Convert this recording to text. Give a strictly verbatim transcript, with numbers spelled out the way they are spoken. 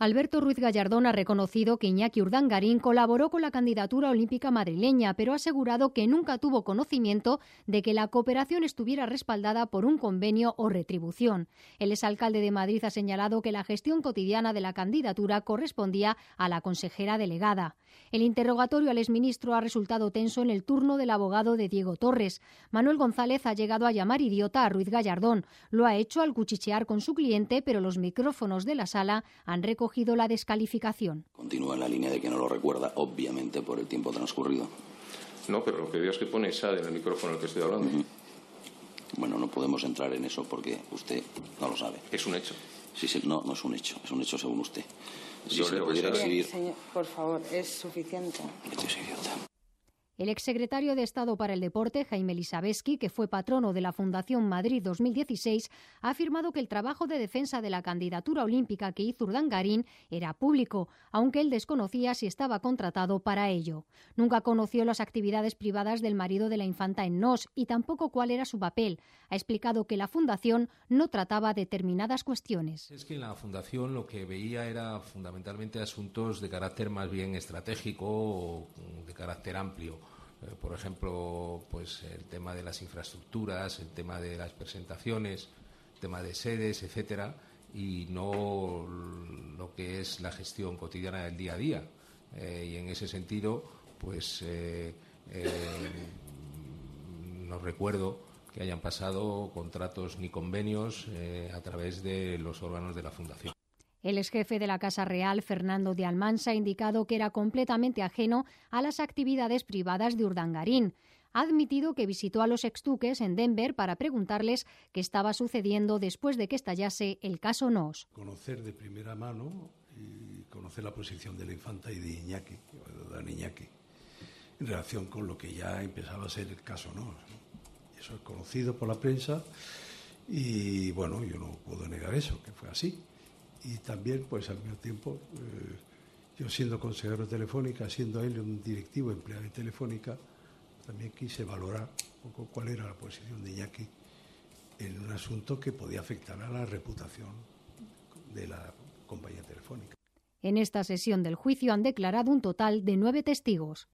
Alberto Ruiz Gallardón ha reconocido que Iñaki Urdangarín colaboró con la candidatura olímpica madrileña, pero ha asegurado que nunca tuvo conocimiento de que la cooperación estuviera respaldada por un convenio o retribución. El exalcalde de Madrid ha señalado que la gestión cotidiana de la candidatura correspondía a la consejera delegada. El interrogatorio al exministro ha resultado tenso en el turno del abogado de Diego Torres. Manuel González ha llegado a llamar idiota a Ruiz Gallardón. Lo ha hecho al cuchichear con su cliente, pero los micrófonos de la sala han recogido cogido la descalificación. Continúa en la línea de que no lo recuerda, obviamente, por el tiempo transcurrido. No, pero lo que veo es que pone S A D en el micrófono al que estoy hablando. Uh-huh. Bueno, no podemos entrar en eso porque usted no lo sabe. Es un hecho. Sí, sí, no, no es un hecho, es un hecho según usted. Si Yo se le leo pudiera que sea- exhibir... Señor, por favor, es suficiente. Este es idiota. El exsecretario de Estado para el Deporte, Jaime Lisabeski, que fue patrono de la Fundación Madrid dos mil dieciséis, ha afirmado que el trabajo de defensa de la candidatura olímpica que hizo Urdangarín era público, aunque él desconocía si estaba contratado para ello. Nunca conoció las actividades privadas del marido de la infanta en Nos y tampoco cuál era su papel. Ha explicado que la Fundación no trataba determinadas cuestiones. Es que en la Fundación lo que veía era fundamentalmente asuntos de carácter más bien estratégico o de carácter amplio. Eh, Por ejemplo, pues el tema de las infraestructuras, el tema de las presentaciones, el tema de sedes, etcétera, y no lo que es la gestión cotidiana del día a día. Eh, y en ese sentido, pues eh, eh, no recuerdo que hayan pasado contratos ni convenios eh, a través de los órganos de la Fundación. El exjefe de la Casa Real, Fernando de Almansa, ha indicado que era completamente ajeno a las actividades privadas de Urdangarín. Ha admitido que visitó a los exduques en Denver para preguntarles qué estaba sucediendo después de que estallase el caso Nos. Conocer de primera mano y conocer la posición de la infanta y de Iñaki, de don Iñaki, en relación con lo que ya empezaba a ser el caso Nos, ¿no? Eso es conocido por la prensa y, bueno, yo no puedo negar eso, que fue así. Y también, pues al mismo tiempo, eh, yo siendo consejero de Telefónica, siendo él un directivo empleado de Telefónica, también quise valorar un poco cuál era la posición de Iñaki en un asunto que podía afectar a la reputación de la compañía telefónica. En esta sesión del juicio han declarado un total de nueve testigos.